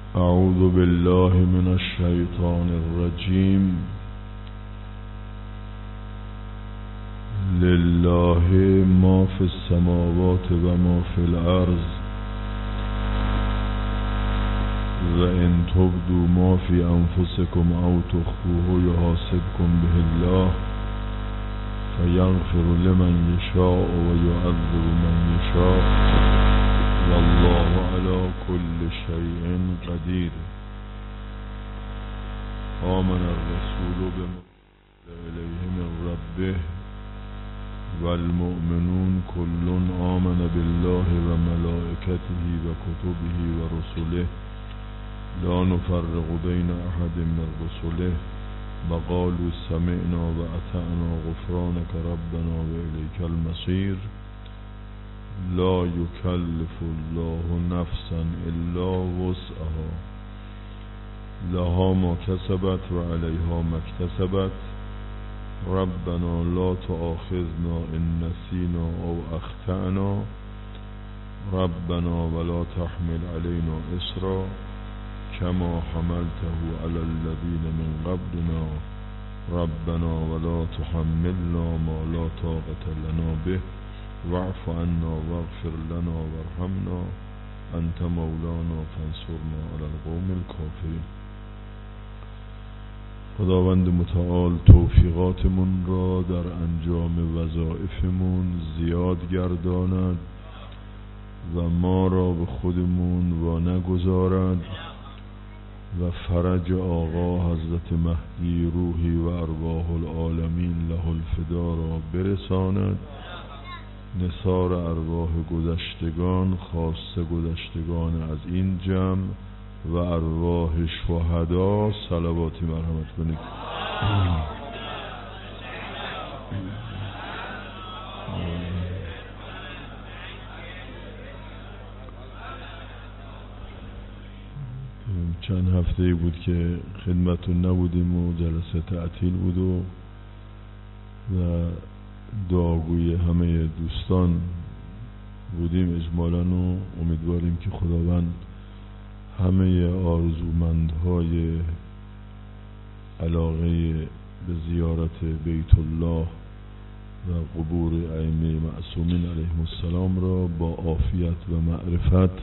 اعوذ بالله من الشیطان الرجیم. لله ما فی السماوات و ما فی الارض و ان تبدوا ما فی انفسکم او تخفوه یحاسبکم به الله فیغفر لمن یشاء و یعذب من یشاء والله علی كل شیء قدیر. آمن الرسول بما الیه من ربه والمؤمنون كل آمن بالله و ملائکته و کتبه و رسله لا نفرق بین احد من رسله و قالوا سمعنا و اطعنا غفرانك ربنا و الیک المصیر. لا یکلف الله نفسا الا وسعها لها ما کسبت و علیها ما اکتسبت ربنا لا تؤاخذنا ان نسینا او اخطأنا ربنا ولا تحمل علينا اصرا كما حملته على الذين من قبلنا ربنا ولا تحملنا ما لا طاقة لنا به واعف عنا واغفر لنا وارحمنا انت مولانا فانصرنا على القوم الكافرين. خداوند متعال توفیقاتمون را در انجام وظایفمون زیاد گرداند و ما را به خودمون وا نگذارد و فرج آقا حضرت مهدی روحی و ارواح العالمین له الفدا را برساند. نثار ارواح گذشتگان خاصه گذشتگان از این جمع و ارواح شهدا صلواتی مرحمت کنید. چند هفته بود که خدمتون نبودیم و جلسه تعطیل بود و دعاگوی همه دوستان بودیم اجمالاً و امیدواریم که خداوند همه آرزومندهای علاقه به زیارت بیت الله و قبور ائمه معصومین علیهم السلام را با عافیت و معرفت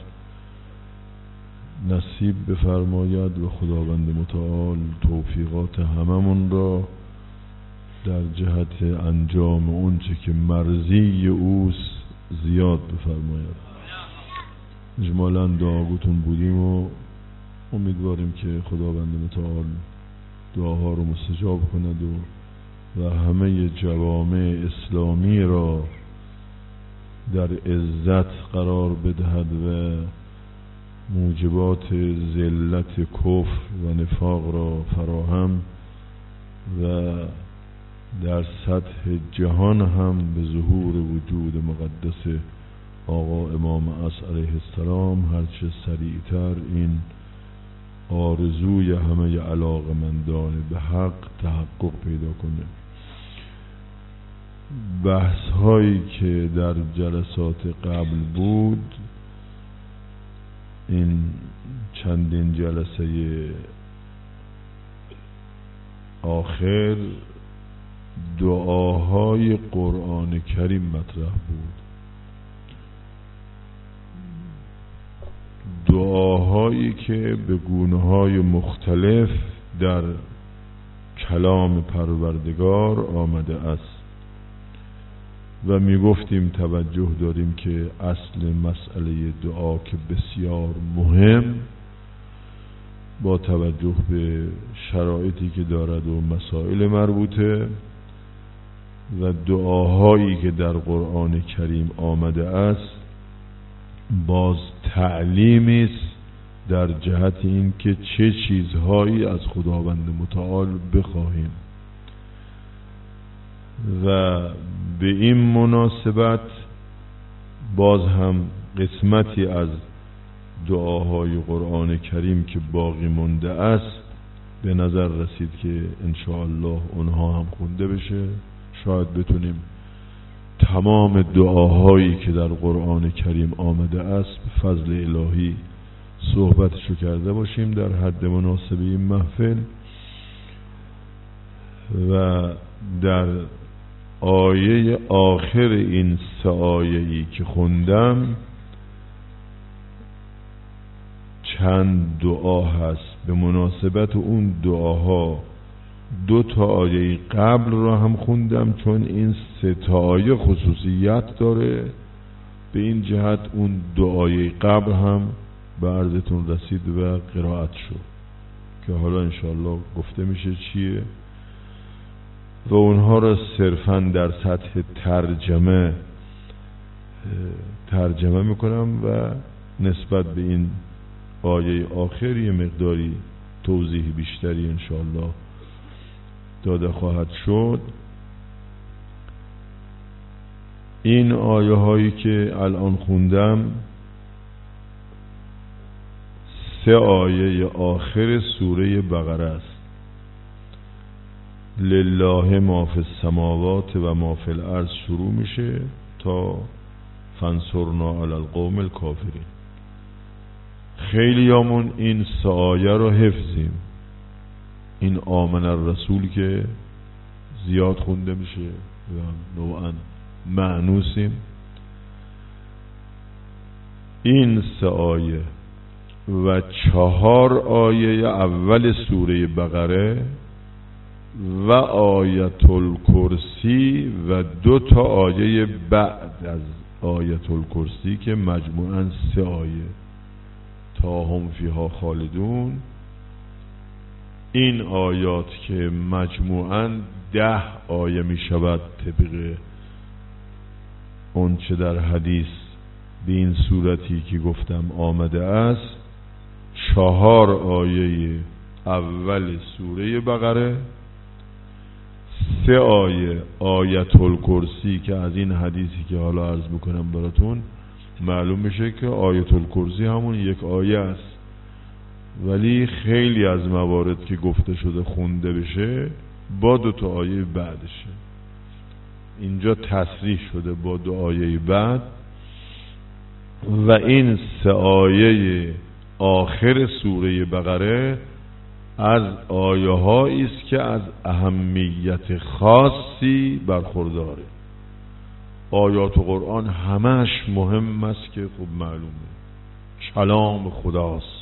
نصیب بفرماید و خداوند متعال توفیقات هممون را در جهت انجام اون چه که مرضی اوست زیاد بفرماید. اجمالاً دعاگوتون بودیم و امیدواریم که خداوند متعال دعاها رو مستجاب کند و همه جوامع اسلامی را در عزت قرار بدهد و موجبات ذلت کفر و نفاق را فراهم و در سطح جهان هم به ظهور وجود مقدس آقا امام عصر علیه السلام هرچه سریعتر این آرزوی همه علاقمندان به حق تحقق پیدا کنه. بحث هایی که در جلسات قبل بود این چندین جلسه آخر دعاهای قرآن کریم مطرح بود. دعاهایی که به گونه‌های مختلف در کلام پروردگار آمده است و می گفتیم توجه داریم که اصل مسئله دعا که بسیار مهم با توجه به شرایطی که دارد و مسائل مربوطه و دعاهایی که در قرآن کریم آمده است باز تعلیمی است در جهت این که چه چیزهایی از خداوند متعال بخواهیم و به این مناسبت باز هم قسمتی از دعاهای قرآن کریم که باقی مونده است به نظر رسید که انشاءالله اونها هم خونده بشه. شاید بتونیم تمام دعاهایی که در قرآن کریم آمده است به فضل الهی صحبتشو کرده باشیم در حد مناسب این محفل. و در آیه آخر این 3 آیه‌ای که خوندم چند دعا هست. به مناسبت اون دعاها 2 آیه قبل را هم خوندم، چون این 3 آیه خصوصیت داره. به این جهت اون 2 آیه قبل هم به عرضتون رسید و قرائت شد که حالا انشاءالله گفته میشه چیه و اونها را صرفاً در سطح ترجمه میکنم و نسبت به این آیه آخر یه مقداری توضیح بیشتری انشاءالله داده خواهد شد. این آیه هایی که الان خوندم 3 آیه آخر سوره بقره است. لله ما فی السماوات و ما فی الارض شروع میشه تا فانصرنا علی القوم الکافرین. خیلیامون این 3 آیه رو حفظیم. این آمن الرسول که زیاد خونده میشه و نوعا معنوسیم. این 3 آیه و 4 آیه اول سوره بقره و آیت الکرسی و 2 آیه بعد از آیت الکرسی که مجموعاً 3 آیه تا هم فیها خالدون. این آیات که مجموعاً 10 آیه می شود طبق اون چه در حدیث به این صورتی که گفتم آمده است، 4 آیه اول سوره بقره، 3 آیه آیت الکرسی که از این حدیثی که حالا عرض میکنم براتون معلوم میشه که آیت الکرسی همون 1 آیه است، ولی خیلی از موارد که گفته شده خونده بشه با 2 آیه بعدشه. اینجا تصریح شده با 2 آیه بعد. و این 3 آیه آخر سوره بقره از آیه هایی است که از اهمیت خاصی برخورداره. آیات قرآن همش مهم است که خب معلومه کلام خداست،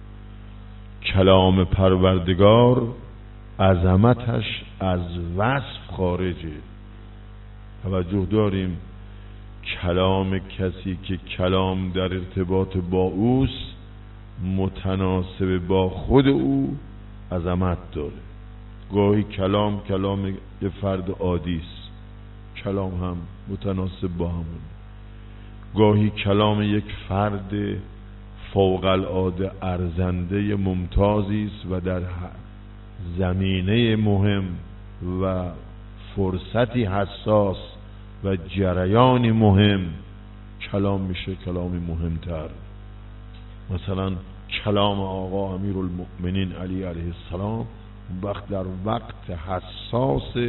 کلام پروردگار عظمتش از وصف خارجه. توجه داریم کلام کسی که کلام در ارتباط با اوست متناسب با خود او عظمت داره. گاهی کلام یه فرد عادی است، کلام هم متناسب با همون. گاهی کلام یک فرد فوق العاده ارزنده ممتازی است و در زمینه مهم و فرصتی حساس و جریانی مهم کلام میشه کلامی مهمتر. مثلا کلام آقا امیرالمؤمنین علی علیه السلام وقت در وقت حساس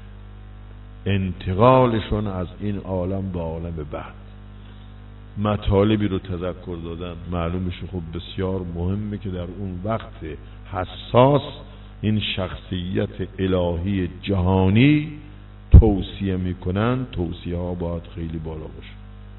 انتقالشون از این عالم به عالم بعد مطالبی رو تذکر دادن، معلوم میشه خب بسیار مهمه که در اون وقت حساس این شخصیت الهی جهانی توصیه میکنن. توصیه ها باید خیلی بالا باشه.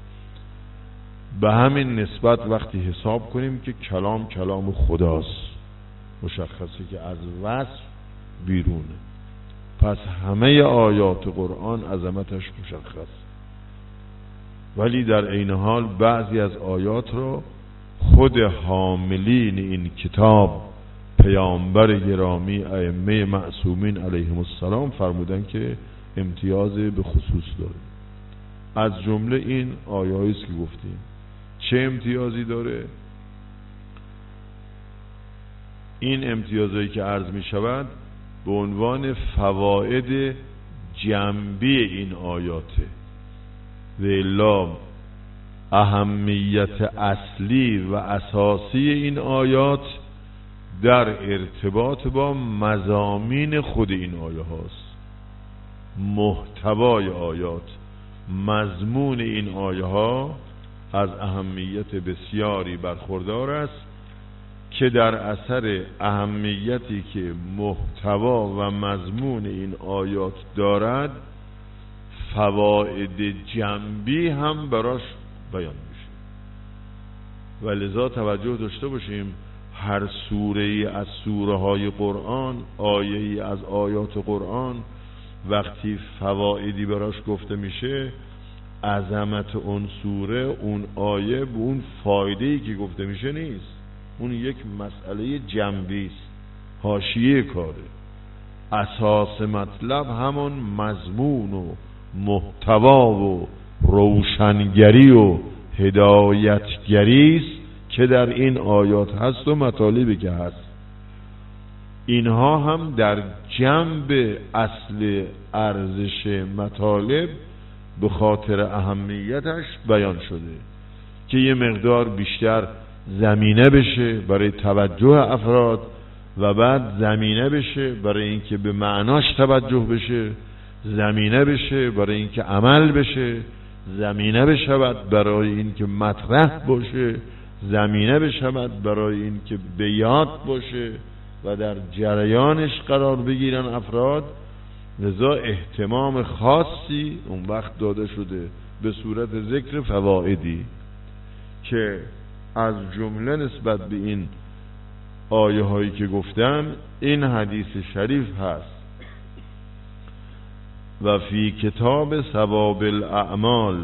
به همین نسبت وقتی حساب کنیم که کلام خداست، مشخصه که از وصف بیرونه، پس همه آیات قرآن عظمتش مشخص. ولی در عین حال بعضی از آیات رو خود حاملین این کتاب پیامبر گرامی ائمه معصومین علیهم السلام فرمودن که امتیاز به خصوص داره. از جمله این آیه‌ای است که گفتیم. چه امتیازی داره؟ این امتیازایی که عرض می شود به عنوان فواید جنبی این آیاته و الا اهمیت اصلی و اساسی این آیات در ارتباط با مضامین خود این آیه هاست. محتوای آیات، مضمون این آیه ها از اهمیت بسیاری برخوردار است که در اثر اهمیتی که محتوا و مضمون این آیات دارد فواید جنبی هم براش بیان میشه. و لذا توجه داشته باشیم هر سوره ای از سوره های قرآن، آیه ای از آیات قرآن وقتی فوایدی براش گفته میشه، عظمت اون سوره، اون آیه به اون فایده‌ای که گفته میشه نیست، اون یک مسئله جنبی است، حاشیه کاره. اساس مطلب همون مضمون و محتوا و روشنگری و هدایتگری است که در این آیات هست و مطالبی که هست. اینها هم در جنب اصل ارزش مطالب به خاطر اهمیتش بیان شده که یه مقدار بیشتر زمینه بشه برای توجه افراد و بعد زمینه بشه برای اینکه به معناش توجه بشه، زمینه بشه برای اینکه عمل بشه، زمینه بشود برای اینکه مطرح باشه، زمینه بشود برای اینکه به یاد باشه و در جریانش قرار بگیرن افراد. لذا اهتمام خاصی اون وقت داده شده به صورت ذکر فوائدی که از جمله نسبت به این آیه هایی که گفتم این حدیث شریف هست: و فی کتاب ثواب الاعمال.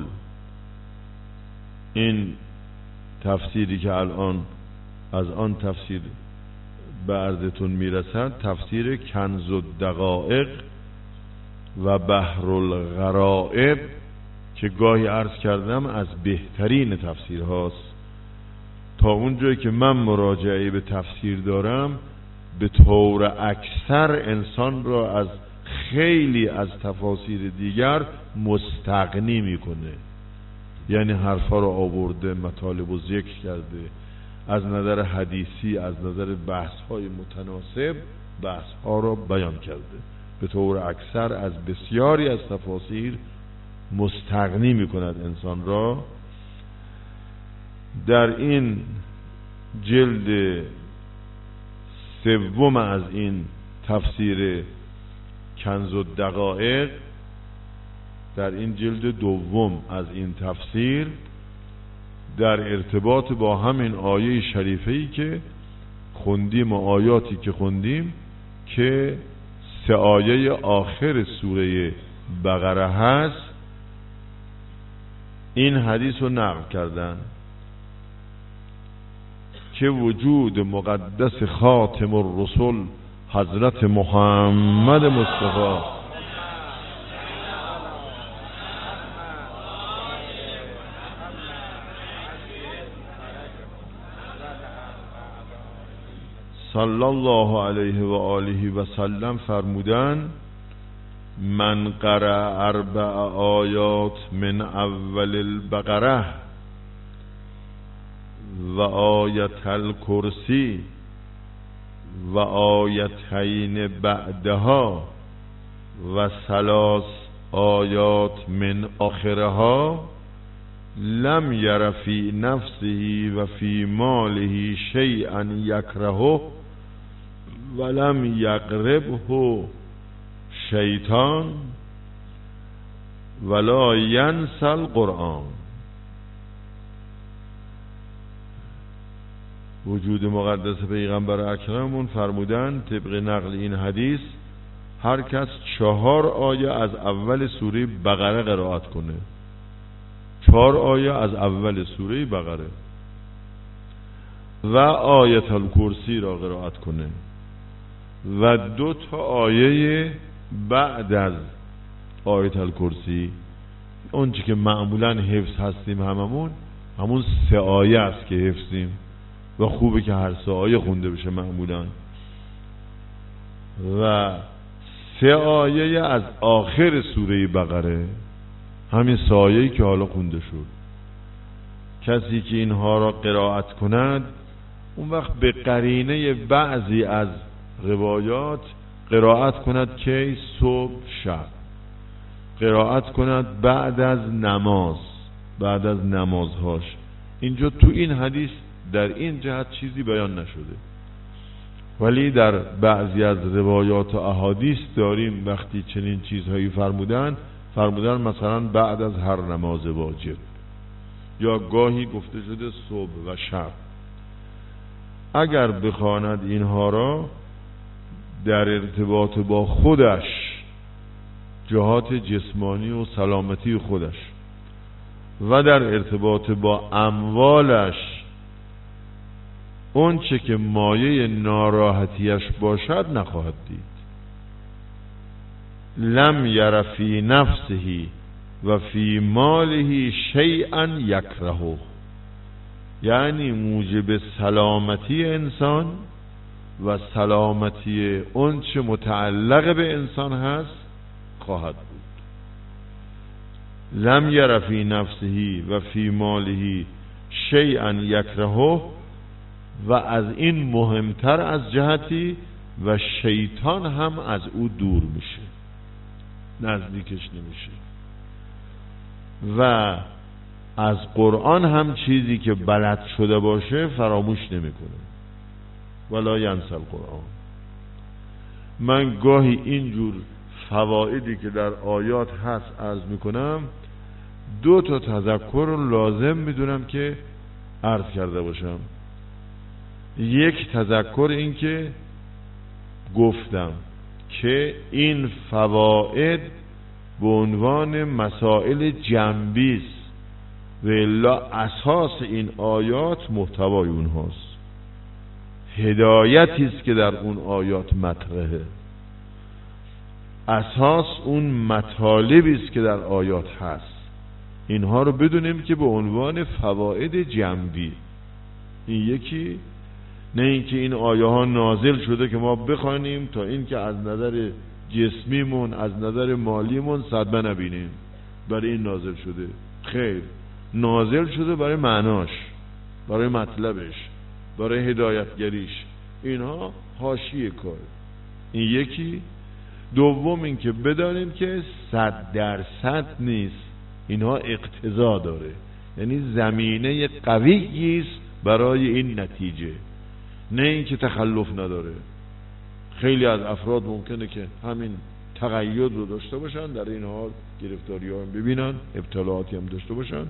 این تفسیری که الان از آن تفسیر به عرضتون میرسد تفسیر کنز الدقایق و بحر الغرائب که گاهی عرض کردم از بهترین تفسیر هاست. تا اونجایی که من مراجعه به تفسیر دارم به طور اکثر انسان را از خیلی از تفاسیر دیگر مستغنی میکنه، یعنی حرفا رو آورده، مطالب رو ذکر کرده، از نظر حدیثی از نظر بحث های متناسب بحث ها رو بیان کرده. به طور اکثر از بسیاری از تفاسیر مستغنی میکند انسان را. در این جلد سوم از این تفسیر کنز الدقایق، در این جلد دوم از این تفسیر در ارتباط با همین آیه شریفه‌ای که خوندیم و آیاتی که خوندیم که 3 آیه آخر سوره بقره هست، این حدیث رو نقل کردن که وجود مقدس خاتم الرسل حضرت محمد مصطفی صلی الله علیه و آله و سلم فرمودن: من قرأ 4 آیات من اول البقره و آیت الکرسی و آیتین بعدها و 3 آیات من آخرها لم یر فی نفسه و فی ماله شیئا یکرهه ولم یقربه شیطان ولا ینسی القرآن. وجود مقدس پیغمبر اکرمون فرمودن طبق نقل این حدیث هر کس 4 آیه از اول سوره بقره قرائت کنه، 4 آیه از اول سوره بقره و آیت الکرسی را قرائت کنه و 2 آیه بعد از آیت الکرسی، اون چی که معمولا حفظ هستیم همون 3 آیه است که حفظیم و خوبه که هر 3 آیه خونده بشه معمولا، و 3 آیه از آخر سوره بقره، همین 3 آیه‌ای که حالا خونده شد. کسی که اینها را قرائت کند اون وقت به قرینه بعضی از روایات قرائت کند که صبح شب، قرائت کند بعد از نماز، بعد از نمازهاش. اینجا تو این حدیث در این جهت چیزی بیان نشده، ولی در بعضی از روایات و احادیث داریم وقتی چنین چیزهایی فرمودن مثلا بعد از هر نماز واجب، یا گاهی گفته شده صبح و شب. اگر بخواند اینها را در ارتباط با خودش، جهات جسمانی و سلامتی خودش، و در ارتباط با اموالش، اون چه که مایه ناراحتیش باشد نخواهد دید. لم یر فی نفسه و فی ماله شیئا یکرهه، یعنی موجب سلامتی انسان و سلامتی اون چه متعلق به انسان هست خواهد بود. لم یر فی نفسه و فی ماله شیئا یکرهه، و از این مهمتر از جهتی و شیطان هم از او دور میشه، نزدیکش نمیشه. و از قرآن هم چیزی که بلد شده باشه فراموش نمیکنه. ولا ینسی القرآن. من گاهی اینجور فوائدی که در آیات هست عرض میکنم، 2 تذکر لازم میدونم که عرض کرده باشم. یک تذکر این که گفتم که این فواید به عنوان مسائل جنبی است و الا اساس این آیات محتوای اونهاست، هدایتی است که در اون آیات مطرحه، اساس اون مطالبی است که در آیات هست. اینها رو بدونیم که به عنوان فواید جنبی. این یکی، نه اینکه این آیه ها نازل شده که ما بخوانیم تا این که از نظر جسمیمون از نظر مالیمون صدمه نبینیم برای این نازل شده. خیر، نازل شده برای معناش، برای مطلبش، برای هدایتگریش. اینها حاشیه کار. این یکی. دوم این که بدانیم که 100% نیست، اینها اقتضا داره، یعنی زمینه قویی است برای این نتیجه، نه اینکه تخلف نداره. خیلی از افراد ممکنه که همین تقید رو داشته باشن، در این حال گرفتاری ها هم ببینن، ابتلاعاتی هم داشته باشن،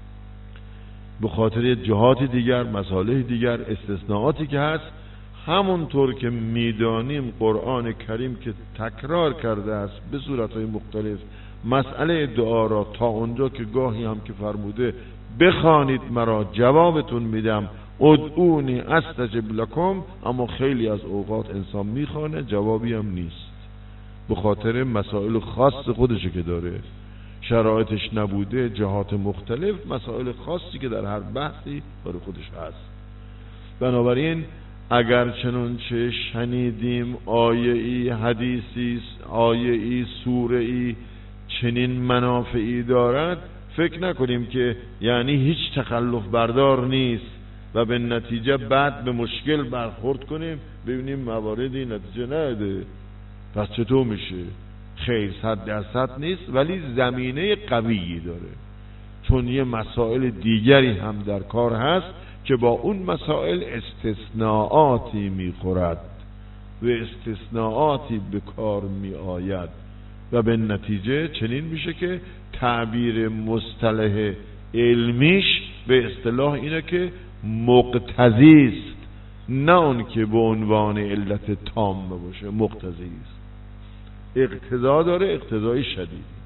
به خاطر جهات دیگر، مسائل دیگر، استثناءاتی که هست. همونطور که میدانیم قرآن کریم که تکرار کرده است به صورتهای مختلف مسئله دعا را، تا اونجا که گاهی هم که فرموده بخوانید مرا جوابتون میدم، ادعونی استجب لکم، اما خیلی از اوقات انسان میخوانه جوابی هم نیست، به خاطر مسائل خاص خودشه که داره، شرایطش نبوده، جهات مختلف، مسائل خاصی که در هر بحثی برای خودش هست. بنابراین اگر چنانچه شنیدیم آیه‌ای، حدیثی، آیه‌ای، سوره‌ای چنین منافعی دارد، فکر نکنیم که یعنی هیچ تخلف بردار نیست و به نتیجه بعد به مشکل برخورد کنیم ببینیم مواردی نتیجه نده، پس چطور میشه؟ خیر، 100% نیست، ولی زمینه قویی داره، چون یه مسائل دیگری هم در کار هست که با اون مسائل استثناءاتی میخورد و استثناءاتی به کار می آید و به نتیجه چنین میشه که تعبیر مصطلح علمیش به اصطلاح اینه که مقتضی است، نه اون که به عنوان علت تامه باشه. مقتضی است، اقتضا داره، اقتضای شدید.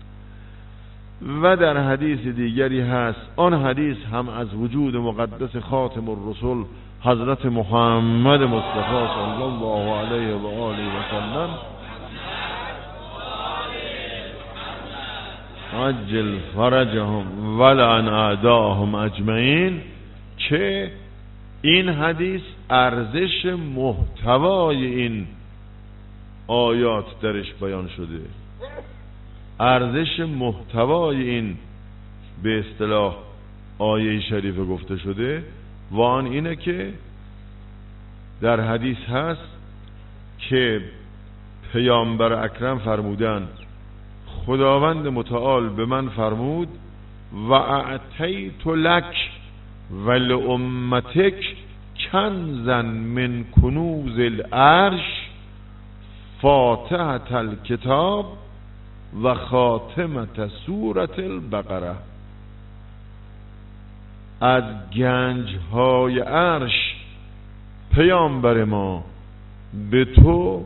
و در حدیث دیگری هست، آن حدیث هم از وجود مقدس خاتم الرسل حضرت محمد مصطفی صلی الله علیه و آله و سلم عجل فرجهم ولعن اعداهم اجمعین، که این حدیث ارزش محتوای این آیات درش بیان شده، ارزش محتوای این به اصطلاح آیه شریفه گفته شده. و آن اینه که در حدیث هست که پیامبر اکرم فرمودند خداوند متعال به من فرمود و اعطیت لک ولامتک کنزا من کنوز العرش فاتحة الکتاب و خاتمة سورة البقره. از گنج‌های عرش پیامبر ما به تو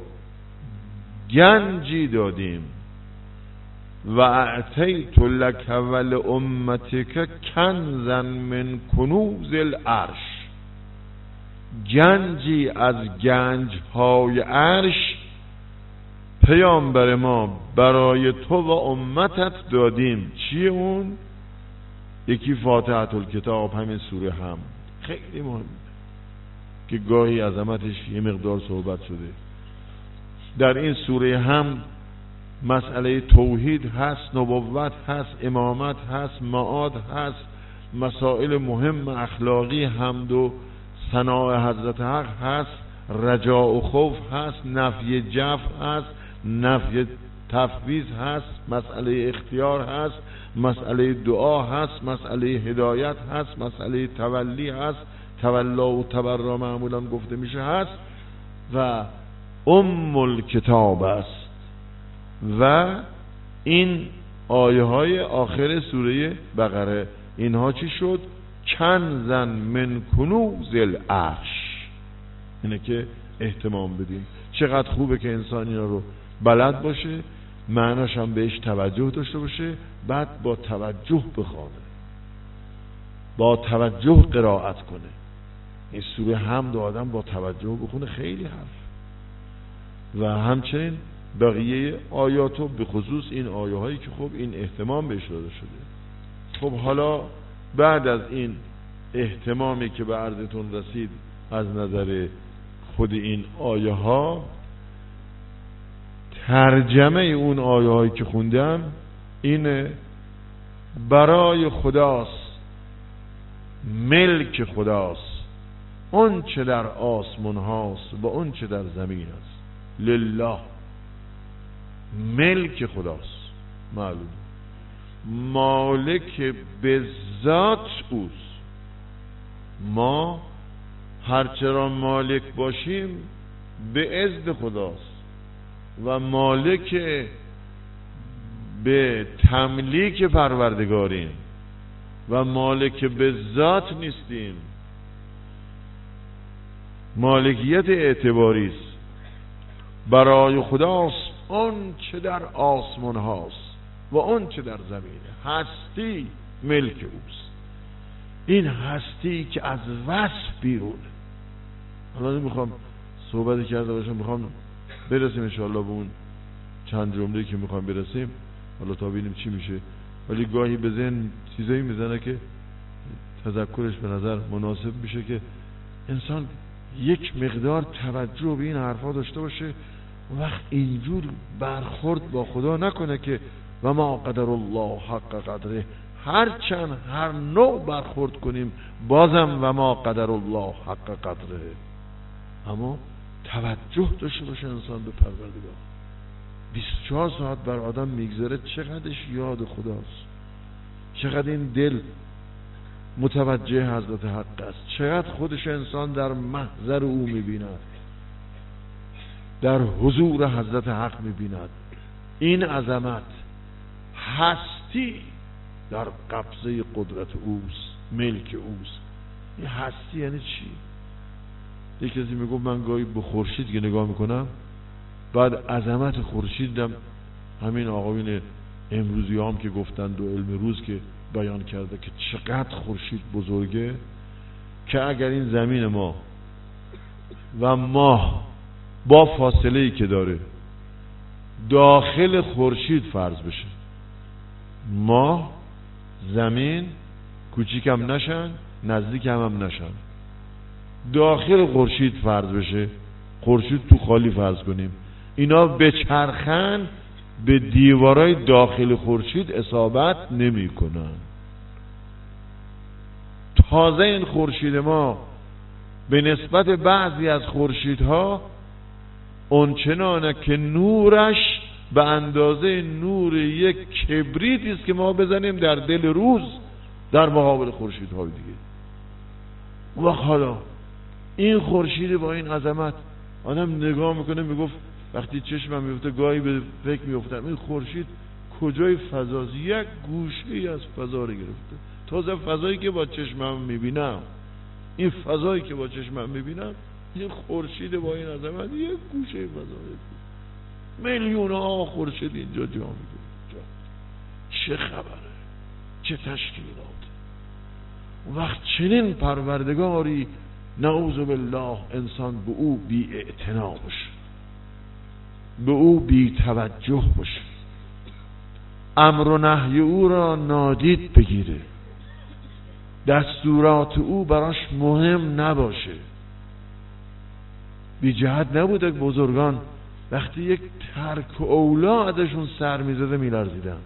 گنجی دادیم. و اعطیت لک ولامتک کنزا من کنوز العرش، گنجی از گنج‌های عرش پیامبر ما برای تو و امتت دادیم. چیه اون؟ یکی فاتحة الکتاب، همین سوره هم خیلی مهمه که گاهی عظمتش یه مقدار صحبت شده. در این سوره هم مسئله توحید هست، نبوت هست، امامت هست، معاد هست، مسائل مهم اخلاقی، حمد و ثناء حضرت حق هست، رجاء و خوف هست، نفی جف هست، نفی تفویض هست، مسئله اختیار هست، مسئله دعا هست، مسئله هدایت هست، مسئله تولی هست، تولا و تبرا معمولا گفته میشه هست، و الکتاب است. و این آیه های آخر سوره بقره، اینها چی شد؟ کنزا من کنوز العرش. اینه که اهتمام بدیم. چقدر خوبه که انسان اینا رو بلد باشه، معناش هم بهش توجه داشته باشه، بعد با توجه بخونه، با توجه قرائت کنه. این سوره حمد آدم با توجه بخونه خیلی حرف. و همچنین بقیه آیاتو، به خصوص این آیه هایی که خب این اهتمام بهش داده شده. خب حالا بعد از این اهتمامی که به عرضتون رسید از نظر خود این آیه ها، ترجمه اون آیه هایی که خوندم اینه: برای خداست، ملک خداست اون چه در آسمان هاست و اون چه در زمین است. لله، ملک خداست، معلوم مالک به ذات اوست. ما هرچرا مالک باشیم به اذن خداست و مالک به تملیک پروردگاریم و مالک به ذات نیستیم. مالکیت اعتباری است. برای خداست اون چه در آسمان هاست و اون چه در زمینه. هستی ملک اوست. این هستی که از وصف بیرونه. حالا نمیخوام صحبت کرده باشم، میخوام برسیم انشاءالله به اون چند جمله که میخوام برسیم، حالا تا ببینیم چی میشه. ولی گاهی به ذهن چیزایی میزنه که تذکرش به نظر مناسب میشه که انسان یک مقدار توجه به این حرفا داشته باشه، وقت اینجور برخورد با خدا نکنه که و ما قدر الله حق قدره. هرچند هر نوع برخورد کنیم بازم و ما قدر الله حق قدره، اما توجه داشته باشه انسان به پروردگار. 24 ساعت بر آدم میگذره، چقدرش یاد خداست، چقدر این دل متوجه حضرت حق است، چقدر خودش انسان در محضر او میبیند، در حضور حضرت حق میبیند. این عظمت، هستی در قبضه قدرت اوست، ملک اوست. این هستی یعنی چی؟ یک کسی میگه من گاهی به خورشید که نگاه میکنم، بعد عظمت خورشید دیدم. همین آقایون امروزی هم که گفتند و علم روز که بیان کرده که چقدر خورشید بزرگه، که اگر این زمین ما و ماه با فاصله ای که داره داخل خورشید فرض بشه، ماه زمین کوچیک هم نشن نزدیک هم نشن، داخل خورشید فرض بشه، خورشید تو خالی فرض کنیم، اینا به چرخن به دیوارای داخل خورشید اصابت نمی کنن. تازه این خورشید ما به نسبت بعضی از خورشیدها اونچنانه که نورش به اندازه نور یک کبریتی است که ما بزنیم در دل روز در مقابل خورشیدهای دیگه. و حالا این خورشید با این عظمت، آدم نگاه میکنه میگفت وقتی چشمم میفته گاهی به فکر میافتم این خورشید کجای فضاست؟ یک گوشه از فضا رو گرفته. تازه فضایی که با چشمم میبینم، این فضایی که با چشمم میبینم، این خورشید با این عظمت یک گوشه فضا، میلیون ها خورشید اینجا جا میگیره. چه خبره؟ چه تشکیلات؟ وقت چنین پروردگاری نعوذ بالله انسان به او بی اعتنا باشه، به او بی توجه باشه، امر و نهی او را نادید بگیره، دستورات او براش مهم نباشه. بی جهت نبوده بزرگان وقتی یک ترک اولا ازشون سر میزده میلرزیدن،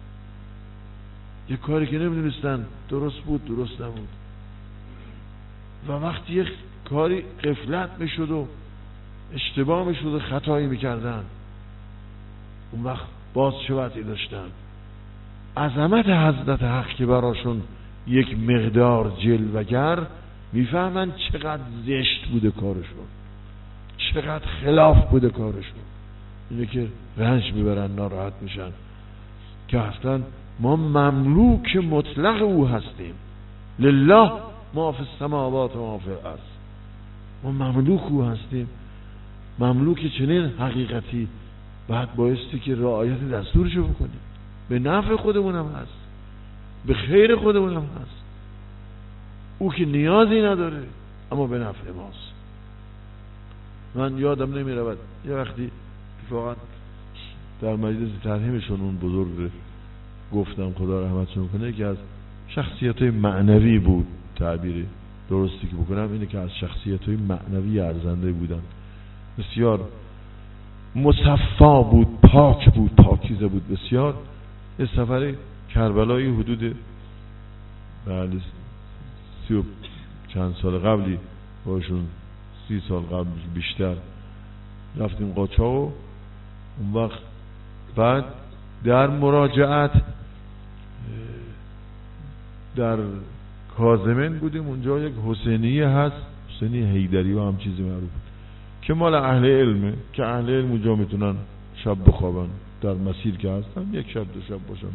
یک کاری که نمیدونستن درست بود درست نبود، و وقتی یک کاری غفلت میشد و اشتباه میشد و خطایی میکردن، اون وقت باز چه وضعی داشتن؟ عظمت حضرت حق که براشون یک مقدار جلوگر، میفهمن چقدر زشت بوده کارشون، چقدر خلاف بوده کارشون. اینه که رنج میبرن، ناراحت میشن که اصلا ما مملوک مطلق او هستیم. لله ما فی السماوات و ما فی الارض، ما مملوک او هستیم. مملوک چنین حقیقتی باید بایستی که رعایت دستورشو بکنیم. به نفع خودمون هم هست، به خیر خودمون هم هست. او که نیازی نداره اما به نفع ماست. من یادم نمی رود یه وقتی اتفاقا در مجلس ترحیمشون اون بزرگ گفتم خدا رحمتشون کنه، که از شخصیت‌های معنوی بود، تعبیر درستی که بکنم اینه که از شخصیت‌های معنوی ارزنده بودن، بسیار مصفا بود، پاک بود، پاکیزه بود بسیار. یه سفر کربلای حدود بعد 30 و چند سال قبلی باشون، 30 سال قبل بیشتر، رفتیم قاچاق. اون وقت بعد در مراجعت در کاظمین بودیم، اونجا یک حسینیه هست، حسینی حیدری و هم چیزی معروف که مال اهل علمه، که اهل علم اونجا میتونن شب بخوابن در مسیر که هستن، یک شب دو شب باشن.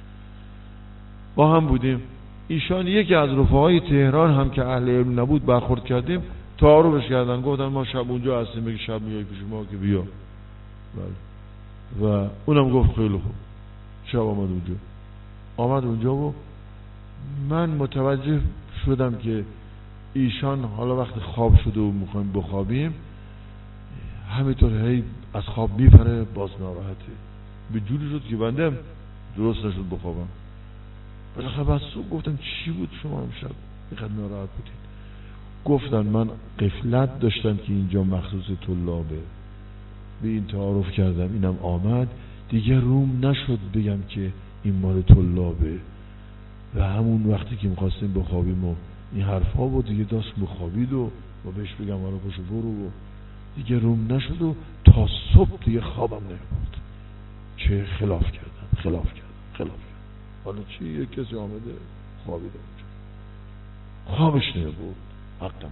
با هم بودیم. ایشان یکی از رفقای تهران هم که اهل علم نبود برخورد کردیم، تعارفش کردن، گفتن ما شب اونجا هستیم، بگی شب میای پیش ما که بیا. بله. و اونم گفت خیلی خوب. شب آمد اونجا و من متوجه شدم که ایشان حالا وقت خواب شده و میخوایم بخوابیم، همینطور هی از خواب میپره، باز ناراحته. به جوری شد که بنده درست نشد بخوابم. بالاخره بعد صبح گفتم چی بود شما امشب اینقدر ناراحت بودید؟ گفتن من غفلت داشتم که اینجا مخصوص طلابه، به این تعارف کردم، اینم آمد دیگه، روم نشد بگم که این مال طلابه، و همون وقتی که میخواستیم بخوابیم و این حرفا بود دیگه داشت بخوابید و بهش بگم حالا پاشو برو، و دیگه روم نشد و تا صبح دیگه خوابم نمیبرد. چه خلاف کردم. حالا چی؟ یک کسی آمده خوابیده اونجا، خوابش نمیبرد، حقم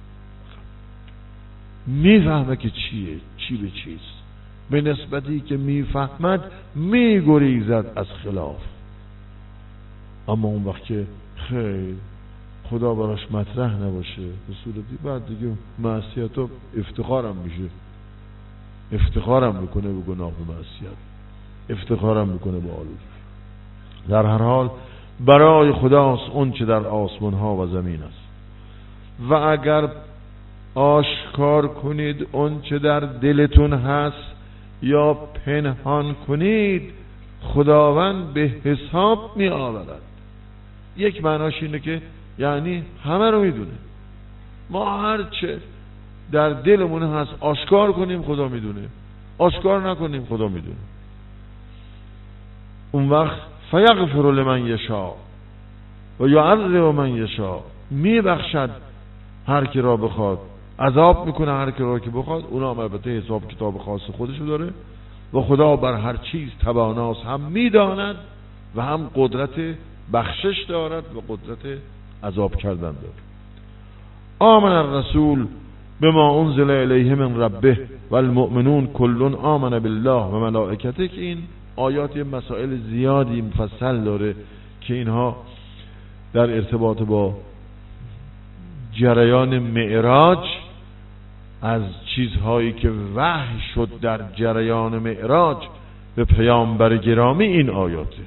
میفهمه که چیه، چی به چیست، به نسبتی که میفهمد میگریزد از خلاف. اما اون وقت که خیر خدا براش مطرح نباشه به صورتی، بعد دیگه معصیت و افتخارم میشه، افتخارم میکنه به گناه و معصیت، افتخارم میکنه به آلوده. در هر حال برای خداست اون چه در آسمان ها و زمین است، و اگر آشکار کنید اون چه در دلتون هست یا پنهان کنید، خداوند به حساب می آورد. یک معناش اینه که یعنی همه رو میدونه، ما هر چه در دلمون هست آشکار کنیم خدا میدونه، آشکار نکنیم خدا میدونه. اون وقت فیغفر لمن یشاء و یعذب من یشاء، میبخشد هر کی را بخواد، عذاب میکنه هر کی را که بخواد. اونا هم البته حساب کتاب خاص خودشو داره و خدا بر هر چیز تواناست، هم میداند و هم قدرت بخشش دارد و قدرت عذاب کردن دارد. آمن الرسول بما انزل الیه من ربه والمؤمنون کل آمن بالله و ملائکته، که این آیات مسائل زیادی مفصل داره که اینها در ارتباط با جریان معراج، از چیزهایی که وحی شد در جریان معراج به پیامبر گرامی، این آیاته.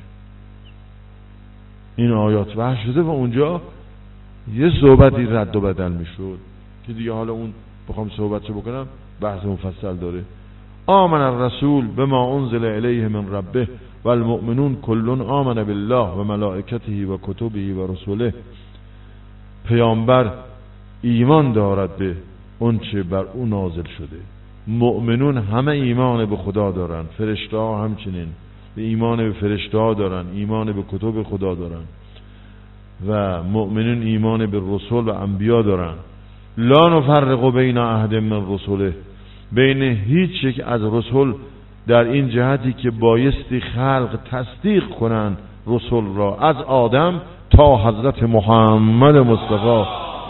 این آیات وحی شده و اونجا یه صحبتی رد و بدل میشد که دیگه حالا اون بخوام صحبتشو بکنم بحث مفصل داره. آمن الرسول بما انزل الیه من ربه والمؤمنون کل آمن بالله و ملائکته و کتبه و رسوله. پیامبر ایمان دارد به اون چه بر او نازل شده. مؤمنون همه ایمان به خدا دارن، فرشته ها همچنین به ایمان به فرشته ها دارن، ایمان به کتب خدا دارن و مؤمنون ایمان به رسول و انبیا دارن. لا نفرق بین احد من رسوله، بین هیچ یک از رسول در این جهتی که بایستی خلق تصدیق کنند رسول را، از آدم تا حضرت محمد مصطفی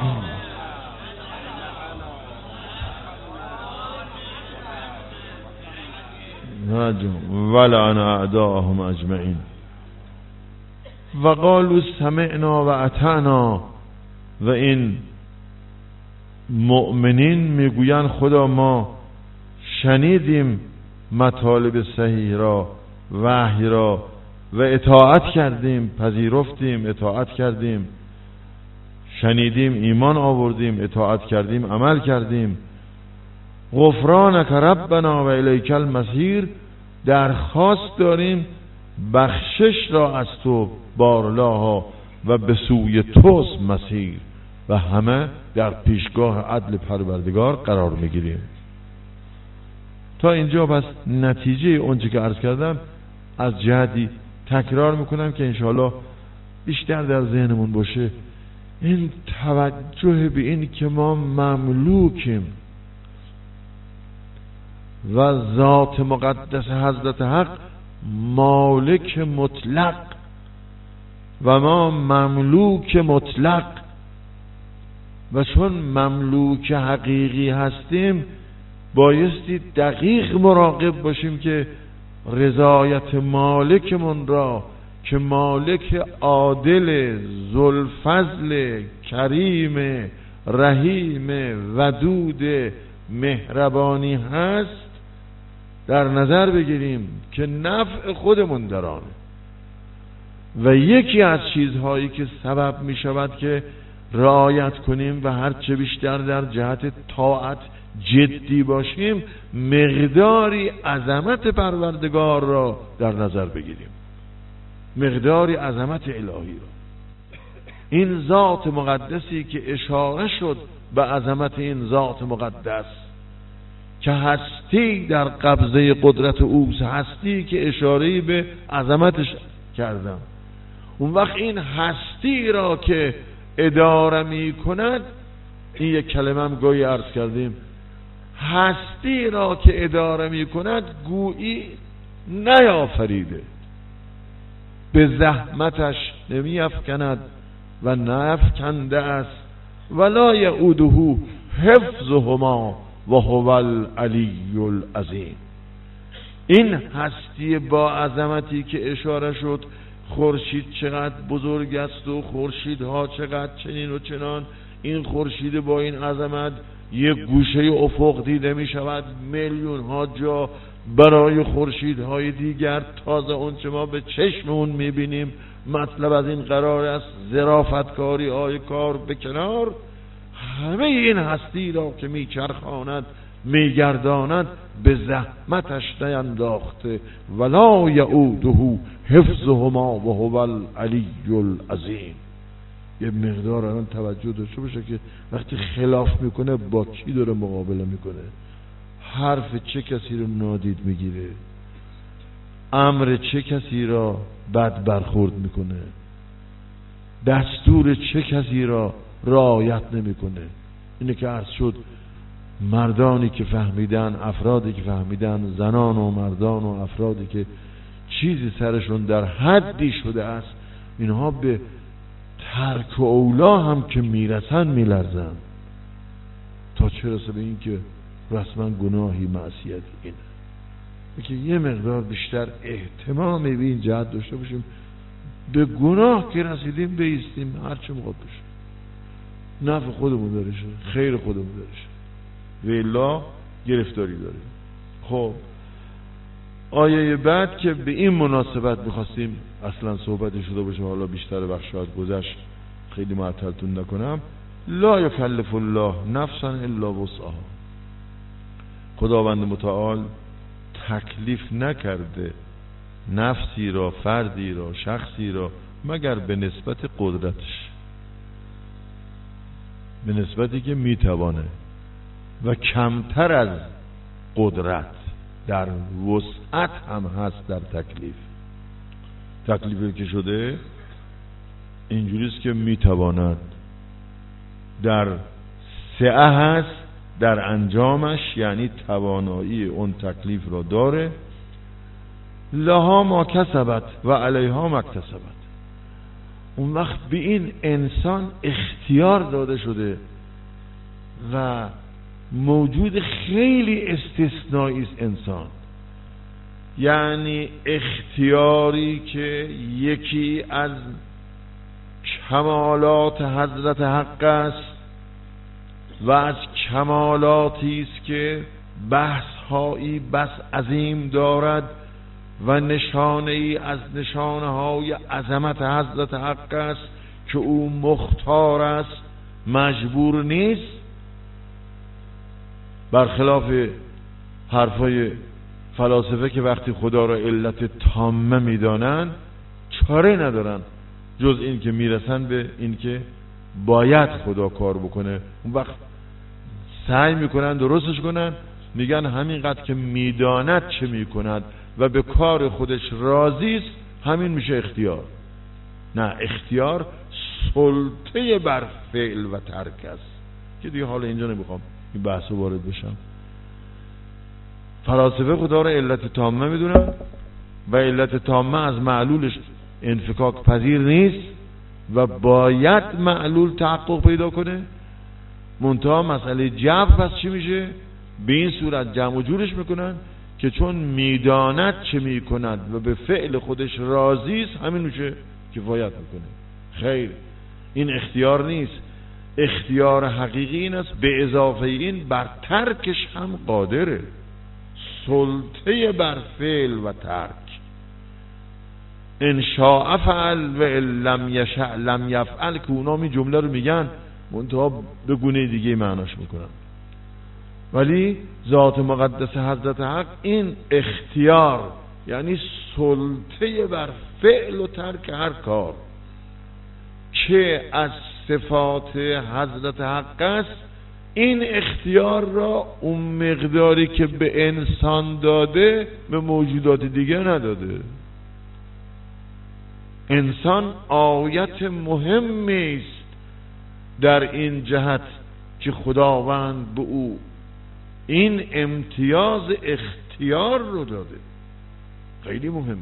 ولعن اعداءهم اجمعین و قالوا سمعنا و اطعنا. و این مؤمنین میگویند خدا ما شنیدیم مطالب صحیح را، وحی را، و اطاعت کردیم، پذیرفتیم، اطاعت کردیم، شنیدیم، ایمان آوردیم، اطاعت کردیم، عمل کردیم. غفرانک ربنا و الیک المصیر، درخواست داریم بخشش را از تو بارلاها و به سوی توست مسیر، و همه در پیشگاه عدل پروردگار قرار میگیریم. تا اینجا بس نتیجه اونچه که عرض کردم از جهتی تکرار میکنم که انشاءالله بیشتر در ذهنمون باشه. این توجه به این که ما مملوکیم و ذات مقدس حضرت حق مالک مطلق و ما مملوک مطلق، و چون مملوک حقیقی هستیم بایستی دقیق مراقب باشیم که رضایت مالکمون را که مالک عادل، ذوالفضل، کریم، رحیم، ودود، مهربانی هست در نظر بگیریم که نفع خودمون در آنه. و یکی از چیزهایی که سبب می شود که رعایت کنیم و هرچه بیشتر در جهت طاعت جدی باشیم، مقداری عظمت پروردگار را در نظر بگیریم، مقداری عظمت الهی را. این ذات مقدسی که اشاره شد به عظمت این ذات مقدس که هستی در قبضه قدرت اوست، هستی که اشاره‌ای به عظمتش کردم، اون وقت این هستی را که اداره می کند، این یک کلمه هم گویی عرض کردیم، هستی را که اداره می کند گویی نیافریده، به زحمتش نمی افکند و نافکنده است. ولا یعوده حفظهما و هو العلی العظیم. این هستی با عظمتی که اشاره شد، خورشید چقدر بزرگ است و خورشیدها چقدر چنین و چنان، این خورشید با این عظمت یک گوشه افق دیده می شود، میلیون ها جا برای خورشیدهای دیگر، تازه اون چه ما به چشممون می بینیم. مطلب از این قرار است ظرافتکاری های کار به کنار، همه این هستی را که می چرخاند می گرداند به زحمتش نینداخته. ولا یعوده حفظهما و هو العلی العظیم. یه مقدار الان توجه داشته باشه که وقتی خلاف میکنه با کی داره مقابله میکنه، حرف چه کسی رو نادید میگیره، امر چه کسی را بد برخورد میکنه، دستور چه کسی را رعایت نمیکنه. اینه که عرض شد مردانی که فهمیدن، افرادی که فهمیدن، زنان و مردان و افرادی که چیزی سرشون در حدی شده است، اینها به ترک اولا هم که میرسن میلرزن. تا چه رسه به این که رسما گناهی معصیتی اینه که یه مقدار بیشتر اهتمام به این جهت داشته باشیم، به گناه که رسیدیم بایستیم هر چه موقع بشه، نفع خودمون داره شه، خیر خودمون داره شه، و الا گرفتاری داریم. خب آیه بعد که به این مناسبت میخواستیم اصلا صحبتی شده باشه، حالا بیشتر بخش شاید گذشت خیلی معطلتون نکنم. لا یکلف الله نفسا الا وسعها، خداوند متعال تکلیف نکرده نفسی را، فردی را، شخصی را مگر به نسبت قدرتش، به نسبتی که میتوانه و کمتر از قدرت در وسعت هم هست. در تکلیفی که شده اینجوریست که میتواند، در سعه هست در انجامش، یعنی توانایی اون تکلیف را داره. لها ما کسبت و علیها ما اکتسبت. اون وقت به این انسان اختیار داده شده و موجود خیلی استثنایی است انسان، یعنی اختیاری که یکی از کمالات حضرت حق است و از کمالاتی است که بحث‌هایی بس عظیم دارد و نشانه‌ای از نشانه‌های عظمت حضرت حق است که او مختار است، مجبور نیست. برخلاف حرفای فلاسفه که وقتی خدا را علت تامه میدانند چاره ندارن جز این که میرسن به این که باید خدا کار بکنه، اون وقت سعی میکنن درستش کنن، میگن همینقدر که میداند چه میکند و به کار خودش راضی است همین میشه اختیار. نه، اختیار سلطه بر فعل و ترک است که دیگه حالا اینجا نمیخوام این بحث وارد بشم. فلاسفه خدا را علت تامه میدونن و علت تامه از معلولش انفکاک پذیر نیست و باید معلول تحقق پیدا کنه. منتها مسئله جبر پس چی میشه؟ به این صورت جمع و جورش میکنن که چون میداند چه میکند و به فعل خودش راضی است همین میشه کفایت میکنه. خیر، این اختیار نیست. اختیار حقیقی این است به اضافه این بر ترکش هم قادره، سلطه بر فعل و ترک. ان شاء فعل و ان لم یشاء لم یفعل، که اونا می جمله رو میگن منتها به گونه دیگه معناش میکنن. ولی ذات مقدس حضرت حق این اختیار یعنی سلطه بر فعل و ترک هر کار که از صفات حضرت حق است، این اختیار را اون مقداری که به انسان داده به موجودات دیگه نداده. انسان آیت مهمی است در این جهت که خداوند به او این امتیاز اختیار رو داده. خیلی مهمه.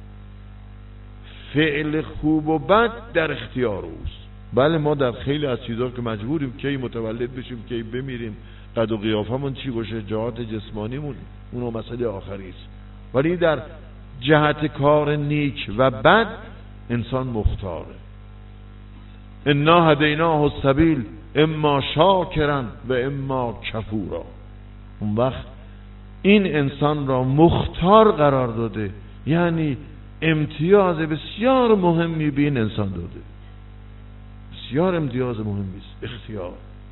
فعل خوب و بد در اختیار اوست. بله، ما در خیلی از چیزها که مجبوریم کی متولد بشیم کی بمیریم، قد و قیافمون چی باشه، جهات جسمانیمون، اونو مسئله آخری است. ولی در جهت کار نیک و بد انسان مختاره. انا هدیناه السبیل اما شاکرا و اما کفورا. اون وقت این انسان را مختار قرار داده، یعنی امتیاز بسیار مهمی به این انسان داده. بسیار امتیاز مهمی است اختیار.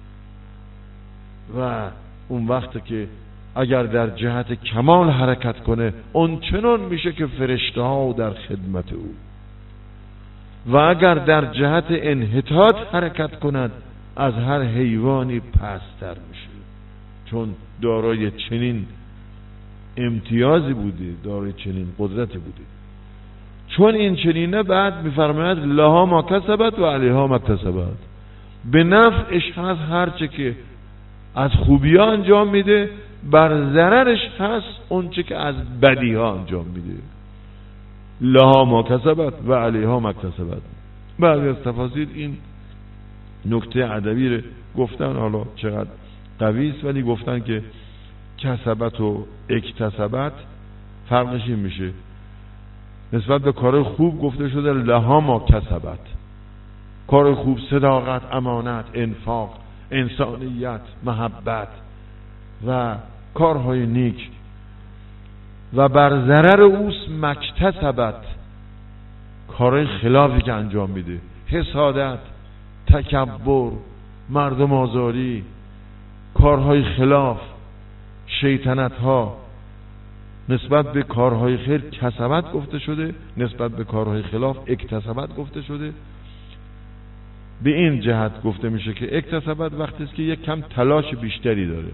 و اون وقت که اگر در جهت کمال حرکت کنه اون چنان میشه که فرشته ها در خدمت او، و اگر در جهت انحطاط حرکت کند از هر حیوانی پستر میشه، چون دارای چنین امتیازی بوده، دارای چنین قدرتی بوده. چون این چنینه بعد میفرماید لها ما کسبت و علیها ما اکتسبت. به نفعش هست هرچه که از خوبی ها انجام میده، بر ضررش هست اونچه که از بدی ها انجام میده. لها ما کسبت و علیها ما اکتسبت. بعضی از تفاسیر این نکته ادبی رو گفتن، حالا چقدر قوی است، ولی گفتن که کسبت و اکتسبت فرقش این میشه، نسبت به کار خوب گفته شده لها ما کسبت، کار خوب صداقت، امانت، انفاق، انسانیت، محبت و کارهای نیک، و بر ضرر اوست مکتسبت، کارهای خلافی که انجام میده، حسادت، تکبر، مردم آزاری، کارهای خلاف، شیطنت ها. نسبت به کارهای خیر کسبت گفته شده، نسبت به کارهای خلاف اکتسبت گفته شده. به این جهت گفته میشه که اکتسبت وقتی است که یک کم تلاش بیشتری داره،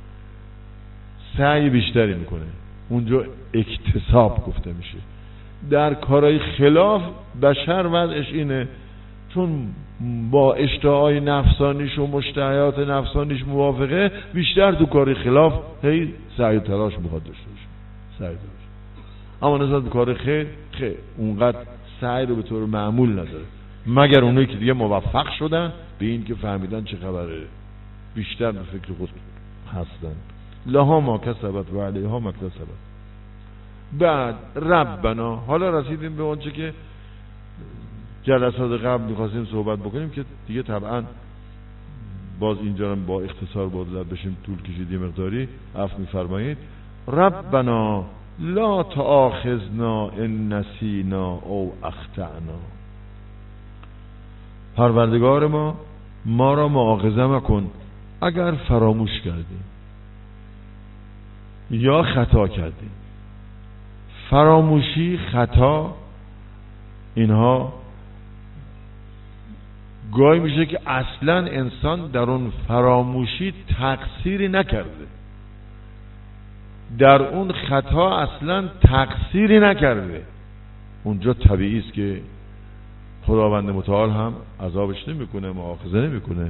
سعی بیشتری میکنه، اونجا اکتساب گفته میشه. در کارهای خلاف بشر وضعش اینه، چون با اشتهای نفسانیش و مشتهیات نفسانیش موافقه، بیشتر تو کار خلاف هی سعی و تلاش میخواد داشته باشه، سعی تلاش. اما نسبت به کار خیر اونقدر سعی رو به طور معمول نداره، مگر اونایی که دیگه موفق شدن به این که فهمیدن چه خبره، بیشتر به فکر خود هستن. لها ما کسبت و علیها ما اکتسبت. بعد ربنا، حالا رسیدیم به اونچه که جلسات قبل می‌خواستیم صحبت بکنیم که دیگه طبعا باز اینجا هم با اختصار باید بشیم، طول کشیدی مقداری، عفو می‌فرمایید. ربنا لا تؤاخذنا ان نسینا او اخطأنا. پروردگار ما را مؤاخذه مکن اگر فراموش کردیم یا خطا کردیم. فراموشی، خطا، اینها گاهی میشه که اصلا انسان در اون فراموشی تقصیری نکرده، در اون خطا اصلا تقصیری نکرده. اونجا طبیعی است که خداوند متعال هم عذابش نمیکنه، مؤاخذه نمیکنه.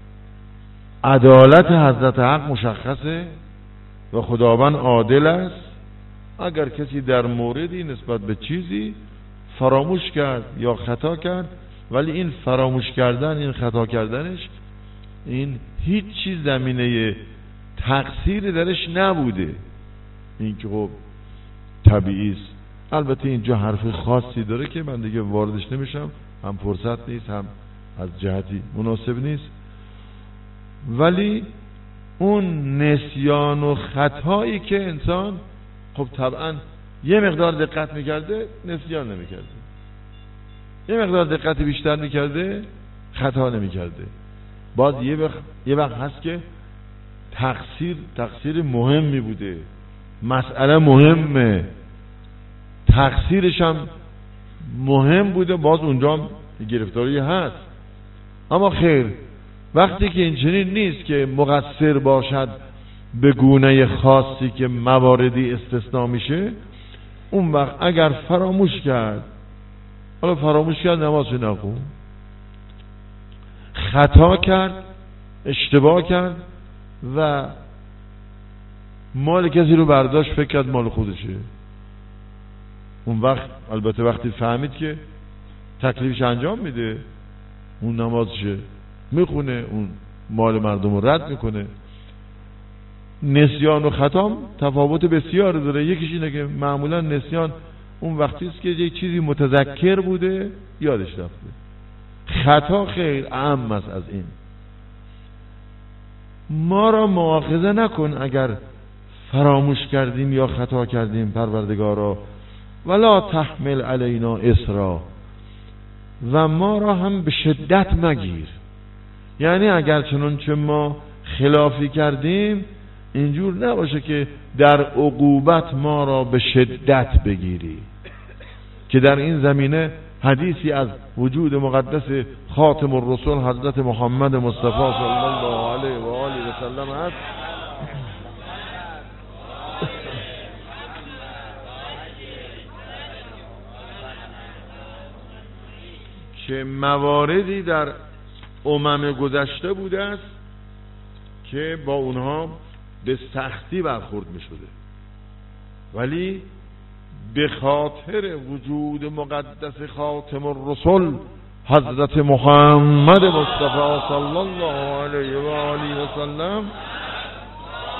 عدالت حضرت حق مشخصه و خداوند عادل است. اگر کسی در موردی نسبت به چیزی فراموش کرد یا خطا کرد، ولی این فراموش کردن، این خطا کردنش، این هیچ چیز زمینه تقصیر درش نبوده، این که خب طبیعی است. البته اینجا حرف خاصی داره که من دیگه واردش نمیشم، هم فرصت نیست هم از جهتی مناسب نیست. ولی اون نسیان و خطایی که انسان خب طبعا یه مقدار دقت میکرده نسیان نمیکرده، یه مقدار دقت بیشتر میکرده خطا نمیکرده. باز یه وقت هست که تقصیر مهمی بوده، مسئله مهمه، تقصیرش هم مهم بوده، باز اونجا هم گرفتاری هست. اما خیر، وقتی که این چنین نیست که مقصر باشد به گونه خاصی که مواردی استثناء میشه، اون وقت اگر فراموش کرد، حالا فراموش کرد نمازش نخون، خطا کرد، اشتباه کرد و مال کسی رو برداشت فکر کرد مال خودشه، اون وقت البته وقتی فهمید که تکلیفش انجام میده، اون نمازشه میخونه، اون مال مردم رو رد میکنه. نسیان و خطا تفاوت بسیار داره. یکیش اینه که معمولا نسیان اون وقتی است که یک چیزی متذکر بوده یادش رفته، خطا خیر اعم است از این. ما را مؤاخذه نکن اگر فراموش کردیم یا خطا کردیم پروردگارا، ولا تحمل علینا اسرا، و ما را هم به شدت مگیر. یعنی اگر چنانچه ما خلافی کردیم اینجور نباشه که در عقوبت ما را به شدت بگیری، که در این زمینه حدیثی از وجود مقدس خاتم الرسول حضرت محمد مصطفی صلی الله علیه و آله و سلم است که مواردی در گذشته بوده است که با اونها به سختی برخورد می شده، ولی به خاطر وجود مقدس خاتم الرسول حضرت محمد مصطفی صلی الله علیه و آله و سلم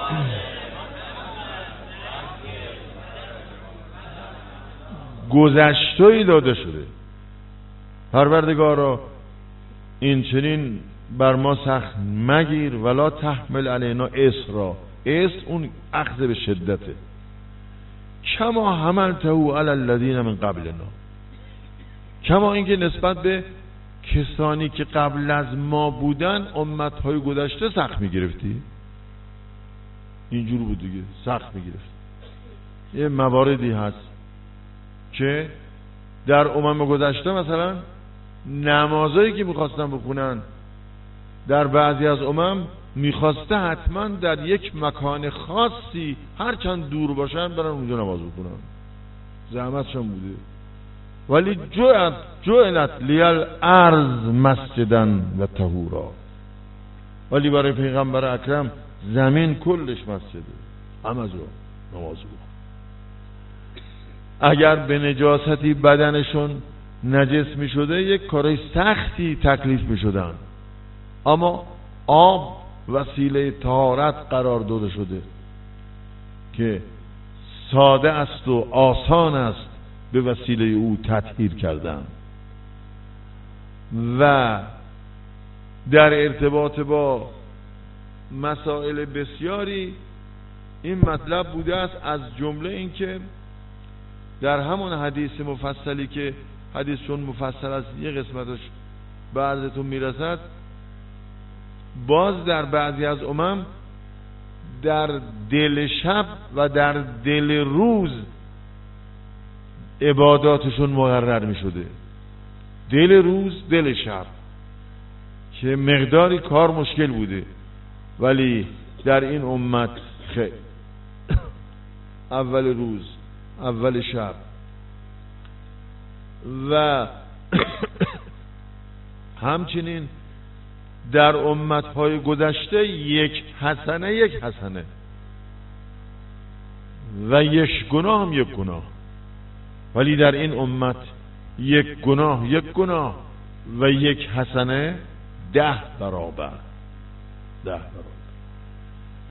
گذشته‌ای داده شده. پروردگارا این چنین بر ما سخت مگیر، ولا تحمل علینا اسرا. اون اخذ به شدته. کما حملته علی الذین من قبلنا، کما اینکه نسبت به کسانی که قبل از ما بودن امتهای گذشته سخت میگرفتی. اینجور بود دیگه، سخت میگرفت. یه مواردی هست که در گذشته مثلا نمازایی که میخواستن بخونن در بعضی از میخواسته حتما در یک مکان خاصی هرچند دور باشن برن اونجا نماز بخونن، زحمتشون بوده. ولی جعلت لیل ارض مسجدن و طهورا، ولی برای پیغمبر اکرم زمین کلش مسجده، همه جا نماز بخون. اگر به نجاستی بدنشون نجس می شده یک کارای سختی تکلیف می شدن، اما آب وسیله طهارت قرار داده شده که ساده است و آسان است به وسیله او تطهیر کردن. و در ارتباط با مسائل بسیاری این مطلب بوده است، از جمله این که در همون حدیث مفصلی که حدیث چون مفصل است یه قسمتش به عرضتون میرسد، باز در بعضی از در دل شب و در دل روز عباداتشون مقرر می شده. دل روز، دل شب، که مقداری کار مشکل بوده، ولی در این امت اول روز، اول شب و همچنین در امتهای گذشته یک حسنه و یک گناه یک گناه، ولی در این امت یک گناه و یک حسنه 10 برابر.